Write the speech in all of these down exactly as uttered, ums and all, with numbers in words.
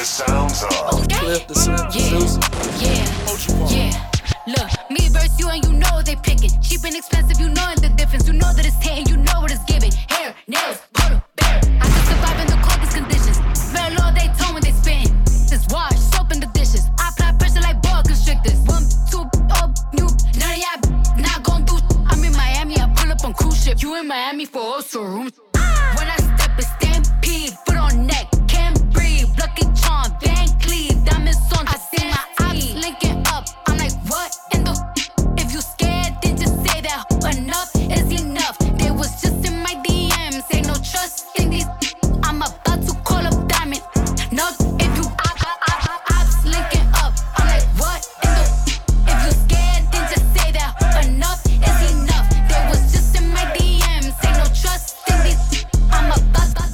sounds of okay. Cliff the Slim Yeah, Zeus. yeah, yeah. Look, me versus you and you know they picking. Cheap and expensive, you know the difference. You know that it's hitting, you know what it's giving. Hair, nails, photo, bear. I can survive in the coldest conditions. Smell all they tone when they spitting. This wash, soap in the dishes. I apply pressure like boa constrictors. One, two, oh, you. None of y'all not gon' do. I'm in Miami, I pull up on cruise ship. You in Miami for also rooms. When I step a stampede, foot on neck, can't breathe. Lucky charm, Van Cleef, diamonds on. I see my eyes linking up. I'm like, what in the? If you scared, then just say that. Enough is enough. They was just in my D Ms. Ain't no trust in these. I'm about to call up Diamond. No, if you op, op, op, op, ops linking up. I'm like, what in the? If you scared, then just say that. Enough is enough. They was just in my D Ms. Ain't no trust in these. I'm about to.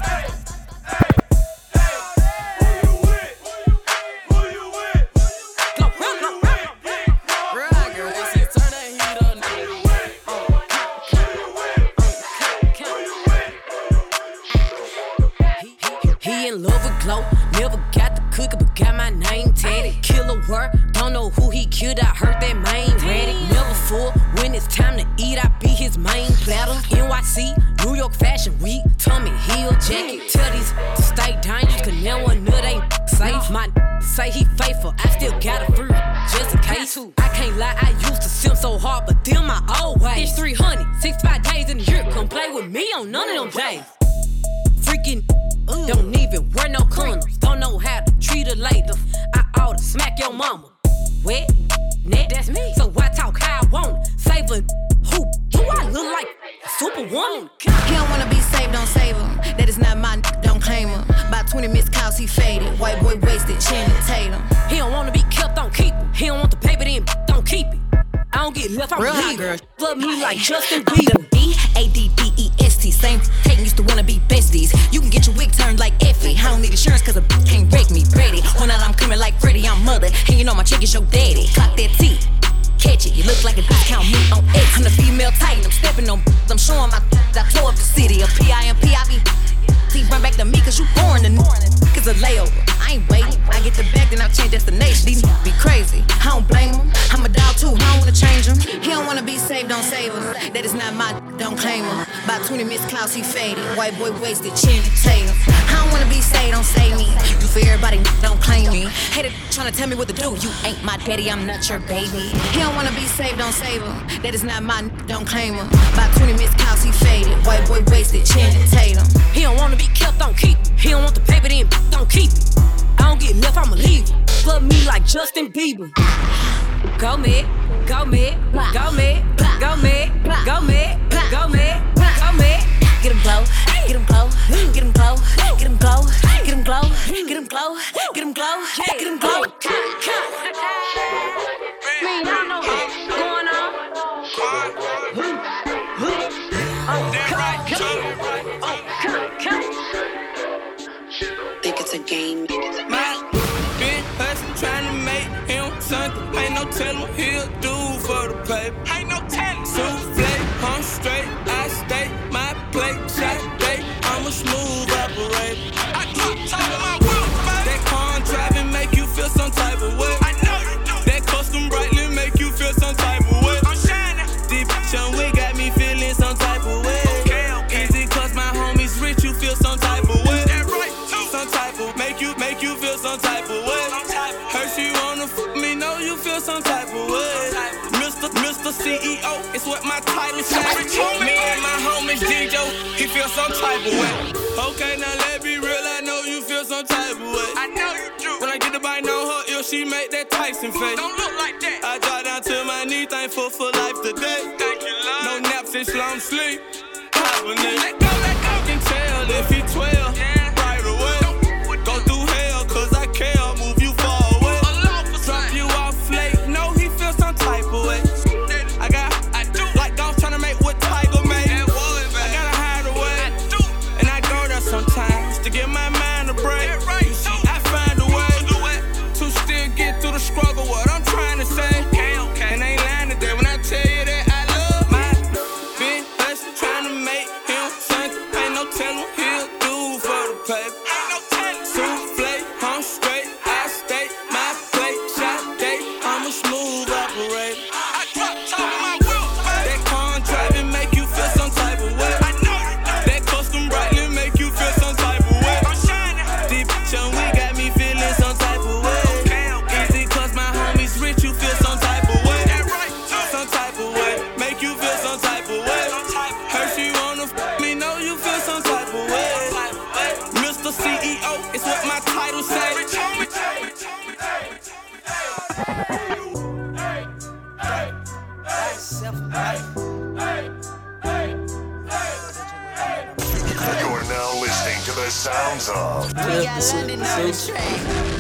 He in love with Glow, never got the cookie, but got my name tatted. Killer work, don't know who he killed, I heard that main ready. Never full, when it's time to eat, I be his main platter. N Y C, New York Fashion Week, Tommy Hill jacket. Tell these to stay dangerous, cause now one nut ain't safe. My say he faithful, I still got a free, just in case. I can't lie, I used to simp so hard, but them my old ways. It's three hundred, sixty-five days in a year, come play with me on none of them days. Freaking Ooh. Don't even wear no condoms. Don't know how to treat a lady. I oughta smack your mama. Wet, net, that's me. So I talk how I want it. Save a who? Do I look like a superwoman? He don't wanna be saved, don't save him. That is not my n- don't claim him. About twenty missed calls, he faded. White boy wasted, Channing Tatum. He don't wanna be kept, don't keep him. He don't want the paper, then don't keep it. I don't get left, I'm Real a girl. Love me like Justin Bieber. B A D D E S T, same taking used to wanna be besties. You can get your wig turned like Effie. I don't need insurance cause a b- can't wreck me. Ready, one out I'm coming like Freddy, I'm mother. And you know my chick is your daddy. Clock that T, catch it, you look like a discount me on X. I'm the female titan, I'm stepping on b- I'm showing my I tore up the city. A P I M P I B T, run back to me cause you born in cause a layover. I ain't waiting, I get the bag then I change destination. These n- be crazy, I don't blame him. I'm a dog too, I don't wanna change him. He don't wanna be saved, don't save him. That is not my, don't claim him. About twenty missed calls, he faded. White boy wasted, Channing Tatum. I don't wanna be saved, don't save me. You for everybody, don't claim me. Hater tryna tell me what to do. You ain't my daddy, I'm not your baby. He don't wanna be saved, don't save him. That is not my, don't claim him. About twenty missed calls, he faded. White boy wasted, Channing Tatum. He don't wanna be kept, don't keep it. He don't want the paper, then don't keep it. I don't get left, I'ma leave it. Love me like Justin Bieber. Go mid, go mid, go mid, go mid, go mid, go mid, go mid. Get him glow, get him glow, get him glow, get him glow, get him glow, get him glow, get him glow, get him glow. Man, y'all know what's going on. Oh, Think it's a game. My been hustling, trying to make him something. Ain't no telling he'll do for the paper. Ain't no telling. Souffle, I'm straight, I stay. My plate, shot day. I'm a smooth operator. I drop top of my wheel. That car driving make you feel some type of way. I know you do. That custom brightly make you feel some type of way. I'm shining. Deep young we got me feeling some type of way. Okay, okay. Easy cause my homies rich, you feel some type of way. That right too. Some type of make you make you feel some type of way. Her she wanna fuck me, know you feel some type of way. Mister Mister C E O, it's what my title say. Me and my homies G-Joe, he feel some type of way. Okay, now let me real, I know you feel some type of way. I know you do. When I get the bite on her ear, she make that Tyson face. Don't look like that. I drop down to my knee, thankful for life today. Thank you, Lord. No naps and slum sleep. Hibernate. Let go, let go. I can tell if he twelve. Yeah. Right away. Go through hell, cause I care. Move you far away. Drop you off late. No, he feels some type of way. I got, I do. Like golf tryna make what Tiger made. I gotta hide away. I do. And I go there sometimes to give my mind a break. You see, I find a way to still get through the struggle. What I'm trying to say. And ain't lying today when I tell you that I love my been hustling, trying to make him myself. Hey, hey, hey, hey. You're now listening to the sounds of. We got London on the train.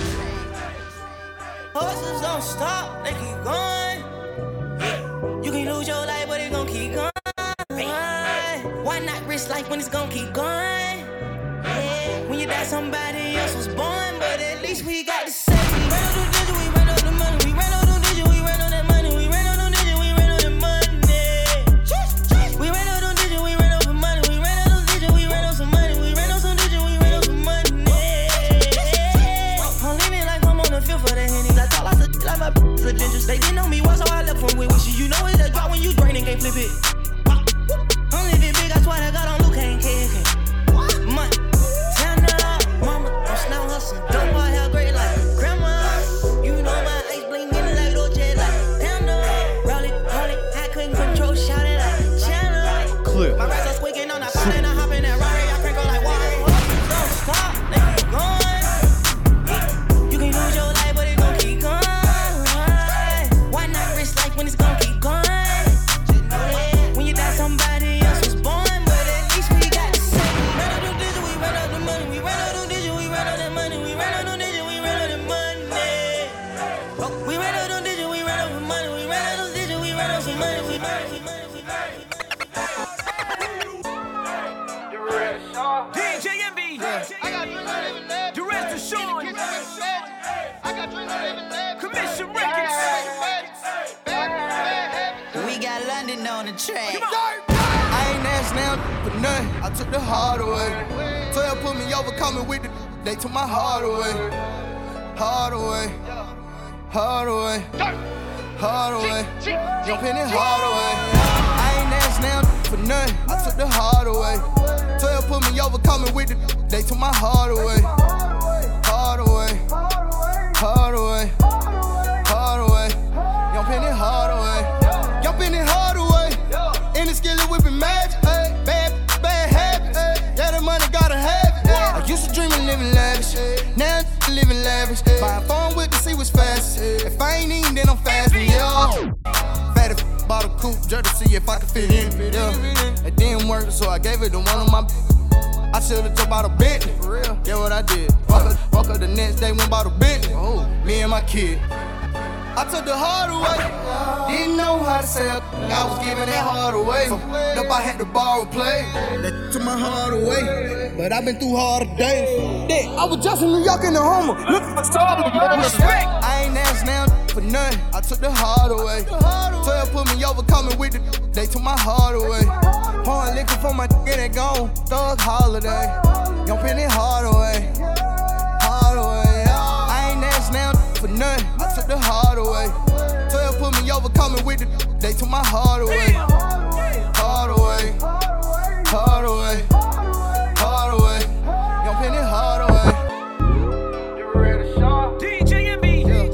Horses don't stop, they keep going. You can lose your life, but it gon' keep going. Why not risk life when it's gon' keep going? When you die, somebody else was born, but at least we got to say. We ran on the digit, we ran on the money, we ran on the digit, we ran on that money, we ran on the digit, we ran on that money. We ran on the digit, we ran on some money, we ran on the digit, we ran on some money, we ran on some digit, we ran on some money. I'm living like I'm on the field for the Hennies. I talk lots of shit like my b****s are dangerous. They didn't know me once, so I left from with wishes. You know it's that drop when you drain and can't flip it. I'm living big, I swear to God, on Luke, ain't K K. Money, turn up, mama, I'm snow hustling. Don't boy, hell great like grandma. You know my ice bling in like Dolce, like panda. Roll it, roll it, I couldn't control, shout it like channel. Clear. My rats are squeaking on that phone and I hop in that Rari, I crank on like water. Don't stop, they keep going. You can lose your life, but it gon' keep going. Why not risk life when it's gon' keep going? When you die, somebody else was born, but at least we got to say. We ran out the digit, we ran out the money, we ran out the digit, we ran out that money, we ran out the digit, we ran out the money. We ran out the digit, we ran out the money, we ran out the digit, we ran out some money, we ran out some money, we ran out. D J Envy, I got drinks on every leg. The rest of Sean, I got drinks on every leg. Commission Records. We got London on the track. I ain't asked now for nothing. I took the heart away. twelve put me over, coming with the. They took my heart away. Heart away. Heart away. Heart away. Jumping it hard away. I ain't asked now for nothing. I took the heart away. twelve put me over, coming with the. They took my heart away. Heart away. Heart away. Heart away. Jumping it hard away. Jumping it hard away. In the skillet whipping magic. Ay. Bad, bad habits. Ay. Yeah, the money gotta have it. Ay. I used to dream of living lavish. Now I'm living lavish. Buy a phone with to see what's fast. If I ain't eating, then I'm fasting. Yeah. Fat if bought a coupe just to see if I could fit in. Yeah. It didn't work, so I gave it to one of my. I should've just bought a Bentley. For real. Yeah, what I did. Walk up, walk up the next day, went bought a Bentley. Oh. Me and my kid. I took the heart away. Didn't know how to sell. I was giving that heart away. So, up, I had to borrow play. That took my heart away. But I've been through harder days. Yeah, I was just in New York in the Homer. Looking for trouble. I ain't asked now for nothing. I took the heart away. twelve put me over, coming with the. They took my heart away. Pouring liquor for my nigga that gone. Thug holiday. Young Penny hard away. Hard away. I ain't asked now for nothing. I took the heart away. twelve put me over, coming with the. They took my heart away. Hard away. Hard away. Hard away. Young Penny hard away. You ready, Sean? D J Envy.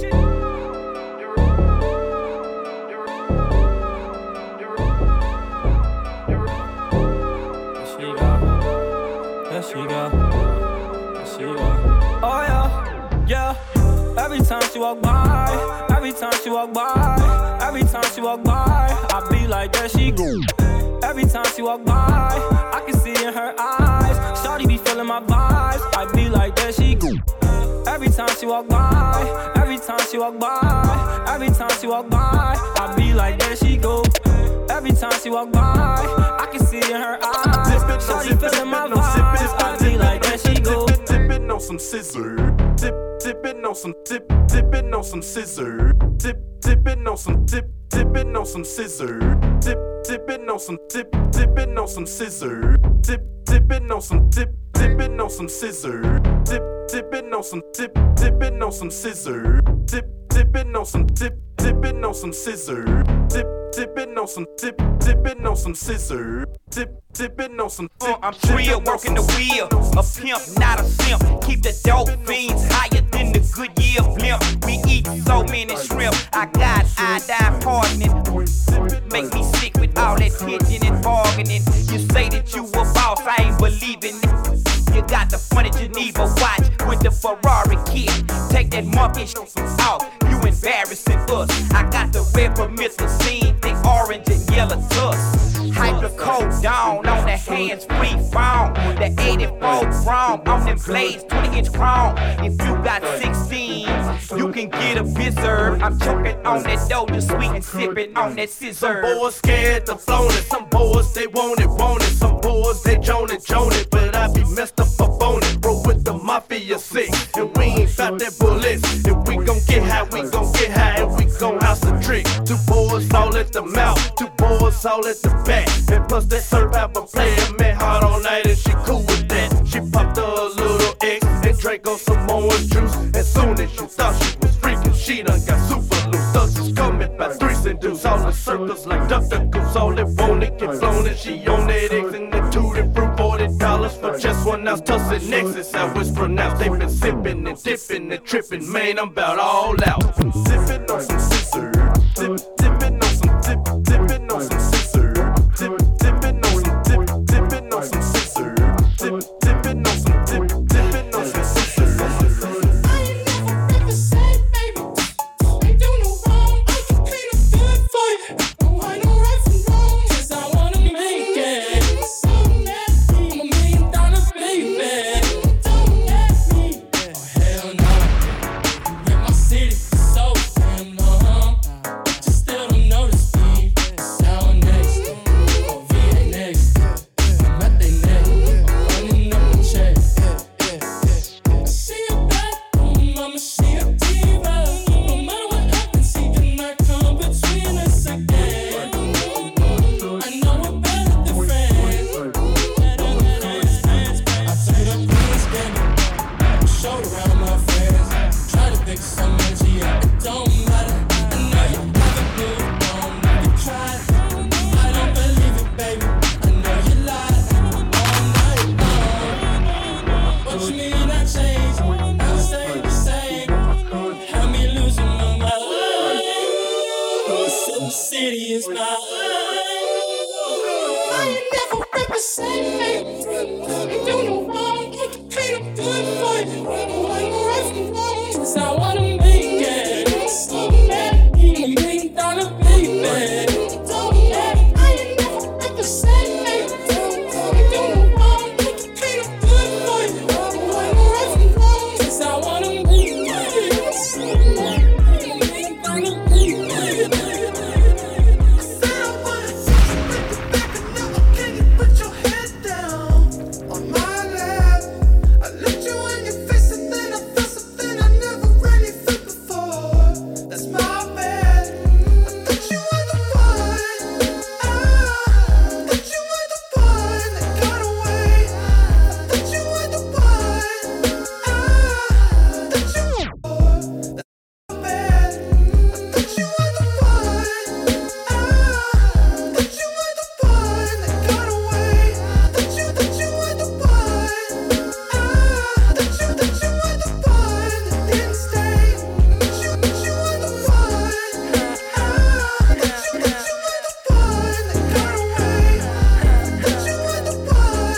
There she go. There she go. Oh yeah, yeah. Every time she walk by, every time she walk by, every time she walk by, I be like, there she go. Every time she walk by, I can see in her eyes. Shawty be feeling my vibes. I be like, there she go. Every time she walk by, every time she walk by, every time she walk by, I be like, there she go. Every time she walk by, I can see in her eyes. Shawty feeling my vibes. I be like, there she go. Tipping on some scissor. Tip, tipping on some tip, tipping on some scissor. Tip, tipping on some tip, tipping on some scissor. Tip, tipping on some tip, tipping on some scissor. Tip, tipping on some tip, tipping on some scissor. Tip, tipping on some tip, tipping on some scissor. Tip, tipping on some tip, tipping on some scissor. Tip, tipping on some tip, tipping on some scissor. Tip, tipping on some tip. Uh, I'm trill, working the wheel. A pimp, not a simp. Keep the dope fiends higher than the Goodyear blimp. We eat so many shrimp. I got iodine poisoning. Make me sick with all that pitching and bargaining. You say that you a boss, I ain't believing it. You got the funny Geneva watch with the Ferrari kit. Take that monkey sh- off, you embarrassing us. I got the red permissive scene, they are orange and yellow tusk. Hydrocodone on the hands, free phone. The eighty-four chrome on them blades, twenty inch chrome. If you got sixteen, you can get a bizzard. I'm choking on that doja sweet and sipping on that scissor. Some boys scared to flown it, some boys they want it, want it. Some boys they joan it, joan it, but I be messed up up on it. Bro with the mafia sick, and we ain't bout that bullets. If we gon' get high, we gon' get high, and we gon' house a trick. Two boys all at the mouth, two boys all at the back. And plus that serve out for playing man hard all night, and she cool with that. She popped her a little X and drank on some orange juice. As soon as she thought she was freaking, she done got super loose. Thugs is coming by threes and deuce, all in circles like duck duck goose. All that want it get flown, and she on that X and the tutti fruit. Forty dollars for just one ounce. Tussin' Nexus, how it's pronounced. They been sipping and dipping and tripping, man. I'm about all out. Sipping on some scissor, dip, dipping on some dip, dipping on some scissor, dip, dipping on some dip, dipping on some scissor, dip, dipping on some dip, dipping on some scissor. I ain't never ever said, baby, ain't do no wrong. I can clean up good for you. No, I know right from wrong, 'cause I wanna make it. So nasty, I'm a million dollar baby. Don't ask me, oh hell no. In my city, so damn long. But you still don't notice me. Sound next, oh V A next. I'm at they neck, I'm running up the check. I see you back, oh mama, she a diva. No matter what happens, he cannot come between us again. I know we're better than friends. Better than friends. I turned up this game, showed around my friends. Try to pick some energy, yeah, it don't matter. I know you haven't moved on, you tried. I don't believe it, baby. I know you lied all night long. But you mean I changed? I stay the same. Had me losing my mind. Sin City is mine. I ain't never represent, baby. Ain't do no wrong. I can clean up good for you. No, I know right from wrong, 'cause I wanna make it. So mad, I'm a million dollar baby. Don't let, I ain't never represent, baby. Ain't do no wrong. I can clean up good for you. No, I know right from wrong, 'cause I wanna make it. So mad, I'm a million dollar baby. On my lap, I looked you in your face and then I felt something I never really felt before. That's my bad. I thought you were the one. I thought you were the one that got away. I thought you were the one. I thought you were. That's my bad. I thought you were the one. I thought you were the one that got away. I thought you, thought you were the one. I thought you, thought you were the one that didn't stay. But you, but you were the one. I thought you, thought you were the one that got away. I thought you were the one.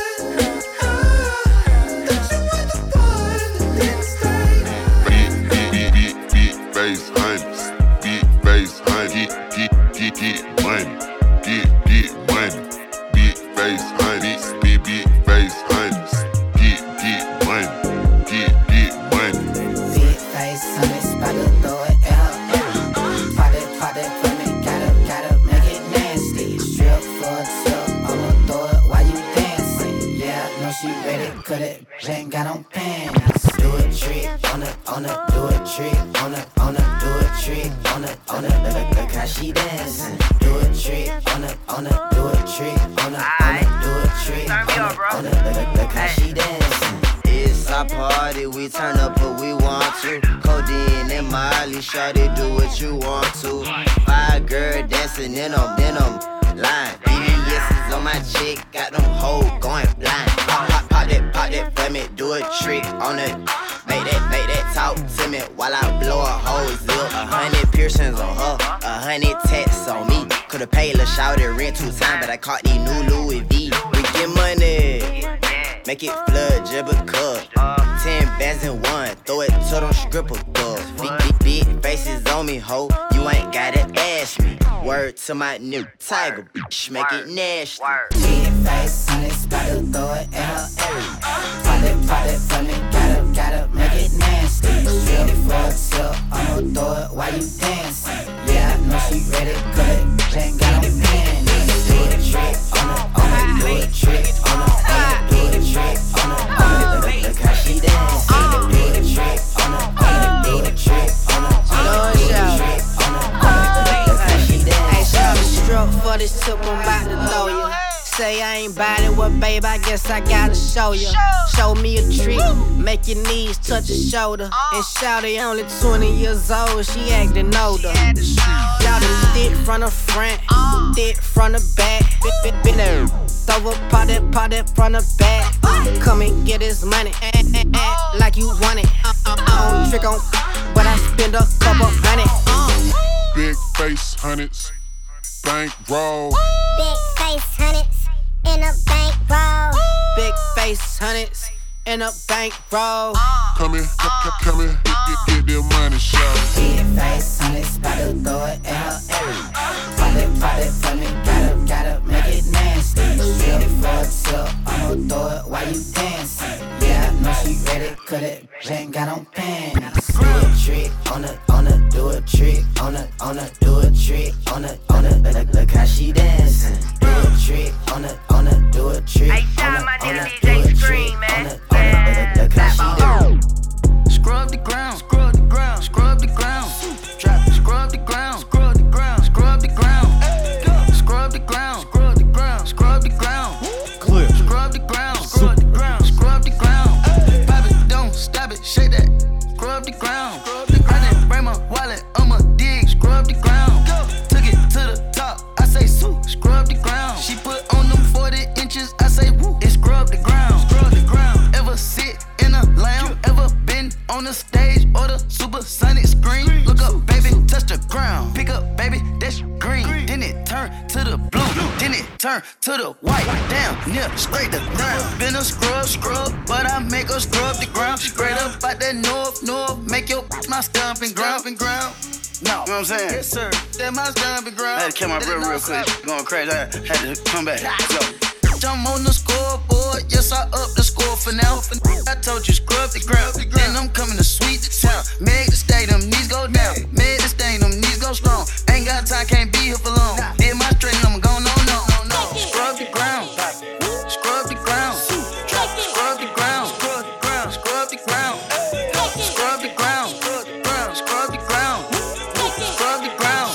I thought you were the one that didn't stay. Big, big, big, big bass hunters. Big bass hunters. Get, get, get money. Get, get money. Big bass hunters. Big, big bass hunters. Get, get money. Get, get money. Big face, honey, about to throw it out. Pop it, pop it for me, gotta, gotta make it nasty. Strip for a tip, I'ma throw it while you dancing. Yeah, I know she ready, cut it, she ain't got on pants. Do a trick on her, on her, do a trick on her, on her, do a trick on her, on her, look, look, look how she dancing. Do a trick on her, on her, do a trick on her, on her, do a trick on her, on her, look, look, look how she dancing. It's our party, we turn up what we want to. Codeine and Molly, shawty, do what you want to. Five girl dancing in them, in them line. B B S is on my chick, got them hoes going blind. Pop, pop, pop that, pop that for me, do a trick on it. Make that, make that talk to me while I blow a whole zip. A hundred piercings on her, a hundred tats on me. Could've paid Lil' Shawty rent two times, but I caught these new Louis V. We get money, make it flood, jibber cup. Ten bands in one, throw it to them stripper thugs. Big, big, big faces on me, ho. You You ain't gotta ask me. Word to my new tiger, bitch, make it nasty. Big face, honey's about to throw it at her area. Pop it, pop it for me, gotta, gotta make it nasty. Strip for a tip, I'ma throw it while you dancing. Yeah, I know she ready, good, ain't got no panties. Do a trick on her, on her, do a trick on her, on her, do a trick on her, on her. Look, look how she dancing. Do a trick on her, on her, do a trick on her, on her, do a trick on her, on her. Look how she dancing. Hey, shout a stroke for this tip, I'm about to throw you. Say I ain't buying it, well, babe, I guess I gotta show you. Show me a trick, make your knees touch your shoulder. And Shawty only twenty years old, she acting older. Shawty thick from the front, thick from the back. Been there, throw a pot that, pot that from the back. Come and get this money, act, act, act like you want it. I don't trick on, but I spend a couple hundred. Big face hundreds, bank roll. Big face hundreds in a bank roll. Big face hundreds in a bank roll. Come here, come, come, come here, get, get, get their money, shout. Big face honey's about to throw it at her area. Pop it, pop it for me, gotta, gotta make it nasty. Strip for a tip, I'ma throw it while you dancing. Yeah, I know she ready, cut it, ain't got no panties. Do a trick on her, on her, do a trick on her, on her, do a trick on her, on her. Look, look how she dancing. Do a trick on her, on her, do a trick on her, on her, do a trick on her, on her. Look, look how she dancing. Scrub the ground, scrub the ground, scrub the ground. Drop, scrub the ground, scrub the ground, scrub the ground. Scrub the ground, scrub the ground, scrub the ground. Clear. Scrub the ground, scrub the ground, scrub the ground. Pop it, don't stop it, shake that. Scrub the ground. I didn't bring my wallet, I'ma dig. Scrub the ground. Took it to the top, I say sue. Scrub the ground. She put on them forty inches, I say woo. It scrub the ground. Scrub the ground. Ever sit in a lounge? Ever been on the stage or the supersonic screen? Look up, baby, touch the ground. Pick up, baby, that's green. Then it turn to the blue. Then it turn to the white. Down, near, straight to ground. Been a scrub, scrub, but I make her scrub the ground. Straight up out that north, north. Make your my stomping ground and ground. No, you know what I'm saying? Yes, sir. That my stomping ground. I had to kill my brother real quick. Going crazy. I had to come back. Let's go. I'm on the scoreboard, yes, I up the score for now. I told you, scrub the ground. Then I'm coming to sweep the town. Make the stadium, knees go down. Make the stadium, knees go strong. Ain't got time, can't be here for long. Did my straight, I'm going on, no, no, no. Scrub the ground. Scrub the ground. Scrub the ground. Scrub the ground. Scrub the ground. Scrub the ground. Scrub the ground. Scrub the ground. Scrub the ground.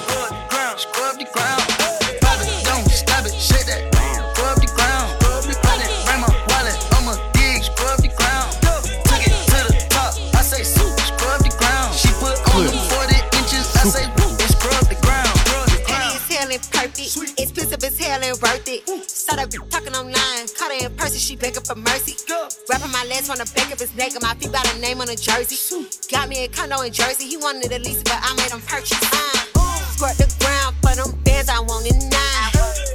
Scrub the ground. Pop it, don't stop it, shake that. Scrub the ground. I didn't bring my wallet, I'ma dig. Scrub the ground. Took it to the top, I say soup. Scrub the ground. She put on them forty inches, I say woo. And scrub the ground. It's hell and perfect. Expensive as hell and worth it. Saw that bitch talking online. Caught her in person, she begging for mercy. Wrapping my legs from the back of his neck and my feet by the name on the jersey. Got me a condo in Jersey. He wanted it least, but I made him purchase mine. Squirt the ground for them bands, I want it nine.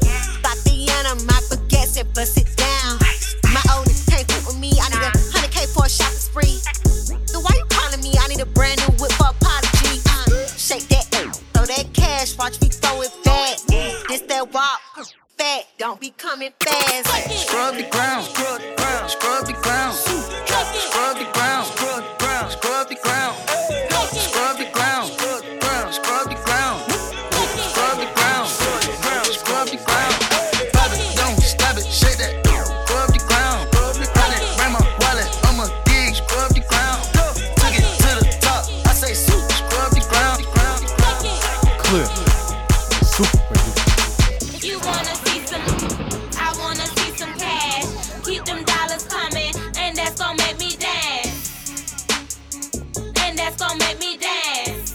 Tatiana, my baguette said bust it down. My oldest can't fit with me. I need a hundred K for a shopping spree. So why you calling me? I need a brand new whip for apology. Uh, shake that, throw that cash, watch me throw it back. This that walk, fat, don't be coming fast. Scrub the ground, scrub the ground, scrub the ground, scrub the ground, scrub the ground, scrub the ground, scrub the ground, scrub the ground, scrub the ground, scrub the ground, scrub the ground. Pop it, don't stop it, shake that. Scrub the ground. I didn't bring my wallet, I'ma dig. Scrub the ground. Took it to the top, I say soup. Scrub the ground. Clear. Super. You wanna see some, I wanna see some cash. Keep them dollars coming, and that's gon' make me dance. And that's gon' make me dance.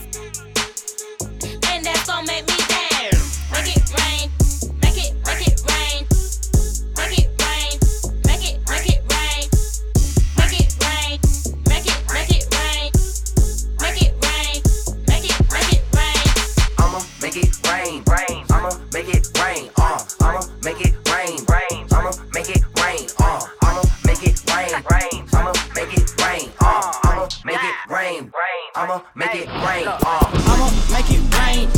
And that's gon' make me dance. Make it rain, make it, make it rain. Make it rain, make it, make it rain. Make it rain, make it, make it rain. Make it rain, make it, make it rain. I'ma make it rain, rain. I'ma make it rain, uh. I'ma make it rain, rain. I'ma make it rain, uh. I'ma make it rain, rain. I'ma make it rain, uh. I'ma make it rain, rain. I'ma make it rain, uh. I'ma make it rain,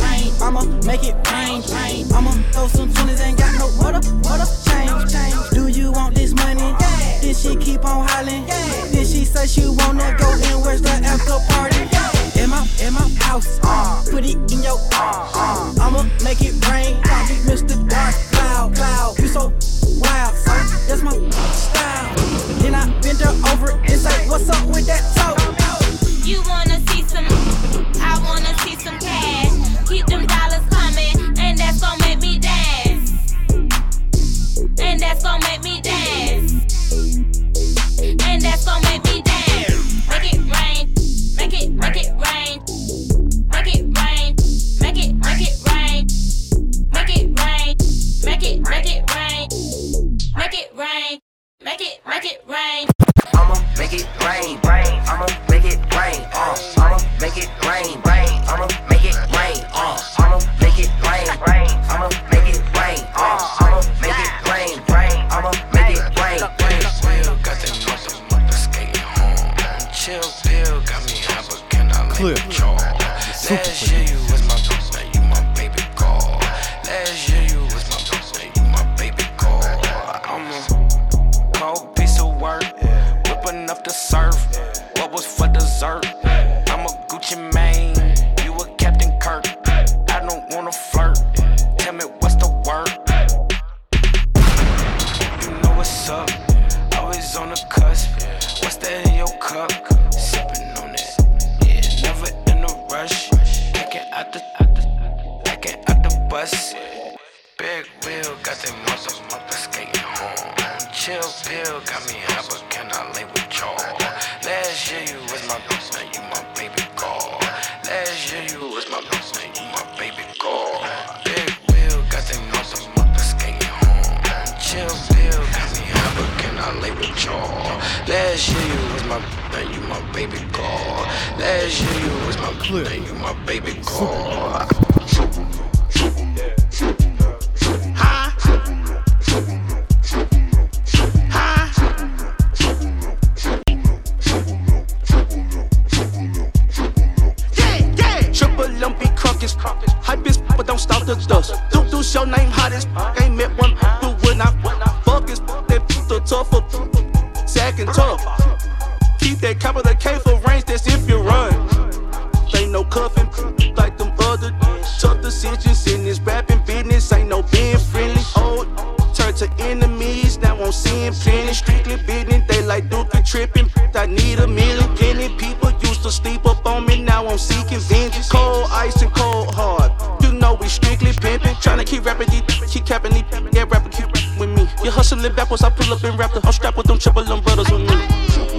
owe some twenties, ain't got no water, water, change, change. Do you want this money? Yeah. Then she keep on hollering. Yeah. Then she say she wanna go and where's the after party? Yeah. In my, in my house, uh, put it in your, uh, uh, I'ma make it rain. Call me Mister Dark Cloud, Cloud. You so wild, son, that's my style. Then I bend her over and say, what's up with that toe? You wanna see some, I wanna see some cash. Keep them dollars coming, and that's gon' make me dance. And that's gon' make me dance. And that's gon' make me dance. Make it rain, make it, make it rain. Make it rain, make it, make it rain. Make it rain, make it, make it rain. Make it rain, make it, make it rain. I'ma make it rain, rain. I'ma make it rain, uh. I'ma make it rain, rain. I'ma make it rain, uh. I'ma make it rain, rain. I'ma make it rain, uh. I'ma make it rain, rain. I'ma make it rain. Will got that motherfucker skating home. Chill pill got me high, but can I Clear. live with y'all? Last year you was my bitch, now you my baby girl. Last year you was my bitch, now you my baby girl. I'm a cold piece of work, whipping up the surf. What was for dessert? I'm a Gucci man, you a Captain Kirk. I don't wanna flirt, tell me what's the word? You know what's up, always on the cusp. What's that in your cup? Sipping on it, yeah, never in a rush. Packing out the, out the, packing out the bus. Big wheel got that motherfucker skating home. Chill pill got me high, but can I lay with y'all? Last year you was my bitch, now you my baby girl. Last year you was my bitch, now you my baby girl. Big wheel got that motherfucker skating home. Chill pill got me high, but can I lay with y'all? Last year you was my bitch, now you my baby girl. Last year you was my bitch, now you my baby girl. Huh? Lumpy crunkins, hype is, but don't stop the dust. Don't do your name hot as ain't met one who would not fuck is that the tougher, sack and tough. Keep that capital K for range, that's if you run. Ain't no cuffing like them other tough decisions in this rapping business. Ain't no being friendly. Old turn to enemies, now I'm seeing plenty. Strictly business, they like Duke and tripping. I need a million, plenty people used to sleep up on me, now I'm seeking vengeance. Cold ice and cold hard, you know we strictly pimping. Tryna keep rapping, these, keep capping these, yeah, rapper keep with me. You hustling backwards, I pull up and rap the, I'm strapped with them triple umbrellas with me.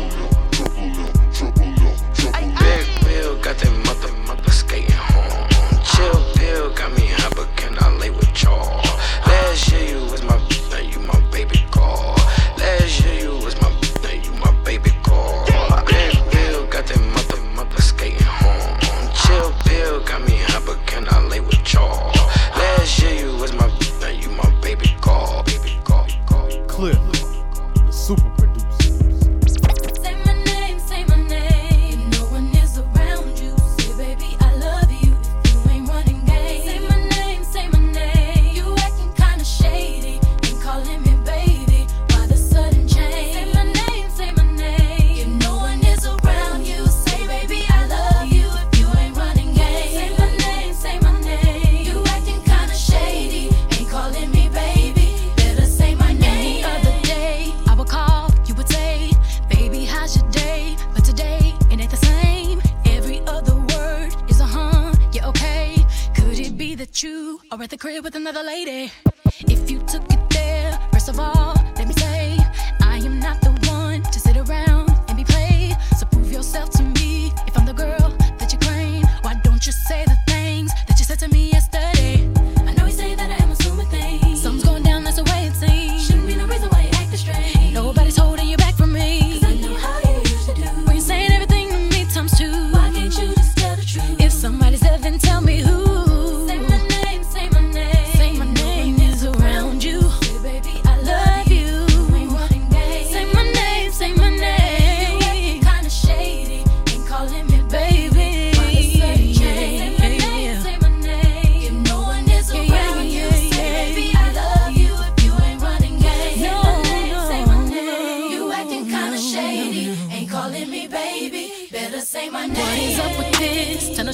Big wheel got that motherfucker skating home. Chill pill got me high, but can I lay with y'all? Last year you was my bitch, now you my baby girl. Last year you was my bitch, now you my baby girl. Big wheel got that motherfucker skating home. Chill pill got me high, but can I lay with y'all? Last year you was my bitch, now you my baby girl. Baby girl. Clear, the super producer. Say my name, say my name. If no one is around you, say baby I love you. If you ain't running game, say my name, say my name. You acting kinda shady, ain't calling me baby. Why the sudden change? Say my name, say my name. If no one is around you, say baby I love you. If you ain't running game, say my name, say my name. You acting kinda shady, ain't calling me baby. Better say my name. Any other day I would call, you would say, baby how's your day? But today it ain't the same. Every other word is a huh, yeah okay. Could it be that you are at the crib with another lady? If you took it there, first of all, let me say, I am not the one to sit around and be played. So prove yourself to me. If I'm the girl that you claim, why don't you say the things that you said to me yesterday? I know you say that I am assuming things. Something's going down, that's the way it seems. Shouldn't be no reason why you acting strange. Nobody's holding you back from me. Cause I know how you used to do. When you're saying everything to me times two. Why can't you just tell the truth? If somebody's there, then tell me who. Say my name, say my name. Say my name is around you. Say baby I love you. Ain't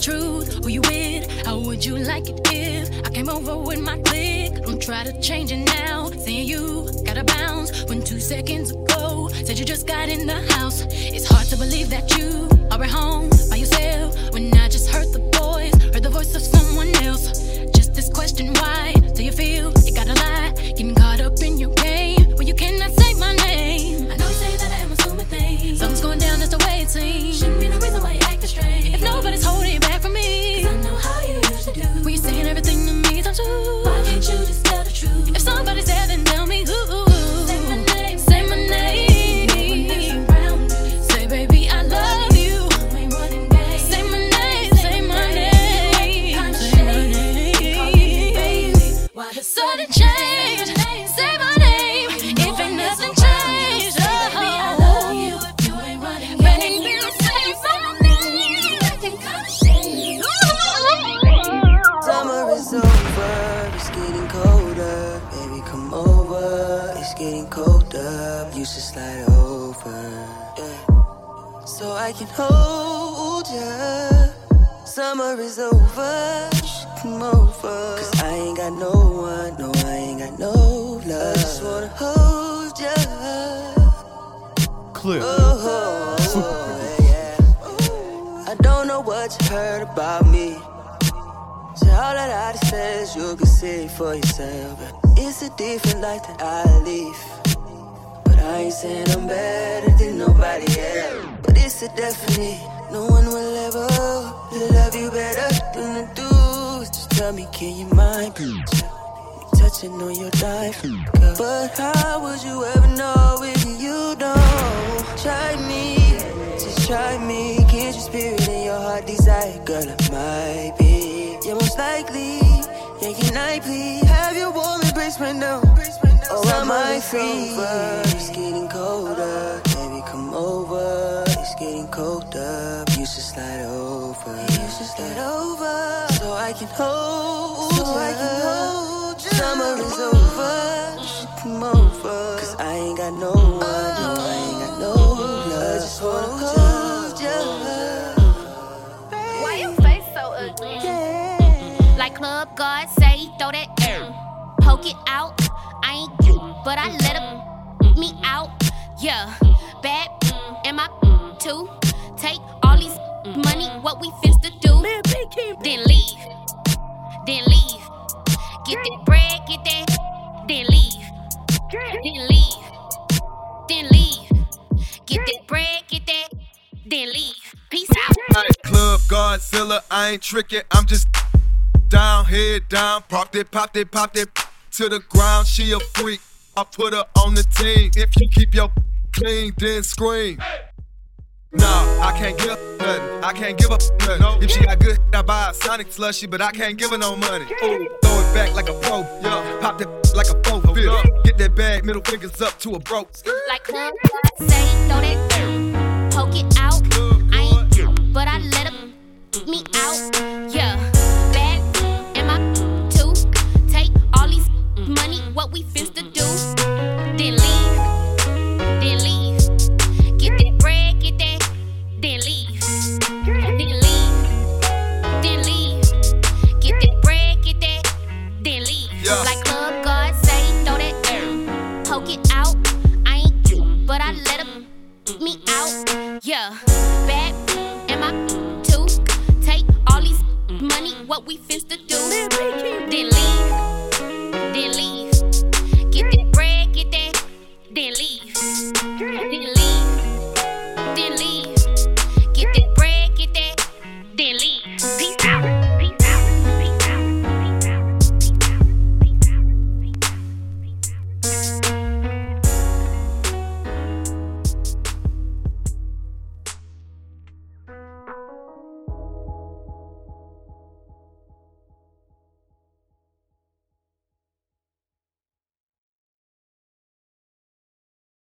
truth. Who you with? How would you like it if I came over with my clique? Don't try to change it now. Saying you gotta bounce when two seconds ago said you just got in the house. It's hard to believe that you are at home by yourself when I just heard the voice, heard the voice of someone else. Just this question, why do you feel you gotta lie? Getting caught up in your game when you cannot say my name. I know you say that I am assuming things. Something's going down, that's the way it seems. Shouldn't be no reason why you acting strange. If nobody's holding back from me, 'cause I know how you usually do. When you're saying everything to me, times two. Why can't you just tell the truth? If somebody's there, then tell me who. Say my name, say my name. Say baby, I love you. Say my name, say my name. Say my name. Why the sudden change? Say my name. If ain't nothing changed, oh. Baby, I love you. If you ain't running, baby, say my name. Acting kinda shady. Summer is over, it's getting colder. Baby, come over, it's getting colder. You should slide over, yeah, so I can hold ya. Summer is over, you should come over. 'Cause I ain't got no one, no, I ain't got no love. I just wanna hold ya. Clear. Oh, yeah, yeah. I don't know what you heard about me. So all that I just says you can see for yourself. It's a different life that I live, but I ain't saying I'm better than nobody else. But it's a definite, no one will ever love you better than I do. Just tell me, can you mind me touching on your life? But how would you ever know if you don't try me? Just try me, get your spirit and your heart desire. Girl, I might be, yeah, most likely. Yeah, can I please have your warm embrace right now? Oh, I might freeze. It's getting colder, baby, come over. It's getting colder, you should slide over. You should slide over, so I can hold so I can hold you. Summer is over, you should come over. 'Cause I ain't got no one, no, I ain't got no love. Just wanna hold you. Why your face so ugly? Like Club God say, throw that air, poke it out. I ain't you, but I let him me out. Yeah, bad am I too? Take all these money, what we finna do? Then leave, then leave. Get that bread, get that, then leave, then leave, then leave. Get that bread, get that, then leave. Peace out. Club Godzilla, I ain't tricking, I'm just down, head down, popped it, popped it, popped it to the ground. She a freak, I put her on the team. If you keep your clean, then scream. Nah, I can't give her nothing, I can't give her nothing. If she got good, I buy a Sonic slushy, but I can't give her no money. Ooh, throw it back like a pro, yeah. Pop that like a four fifth. Get that bag, middle fingers up to a broke. Like Club God say, throw that poke it out. I ain't you, but I let him me out. Yeah, bad am I too? Take all these money, what we finna do? Then leave, then leave. Get that bread, get that, then leave, then leave, then leave. Get that bread, get that, then leave. Yeah. Like Club God say, throw that poke it out. I ain't you, but I let him me out. Yeah, bad am I too? Take all these money, what we finna do?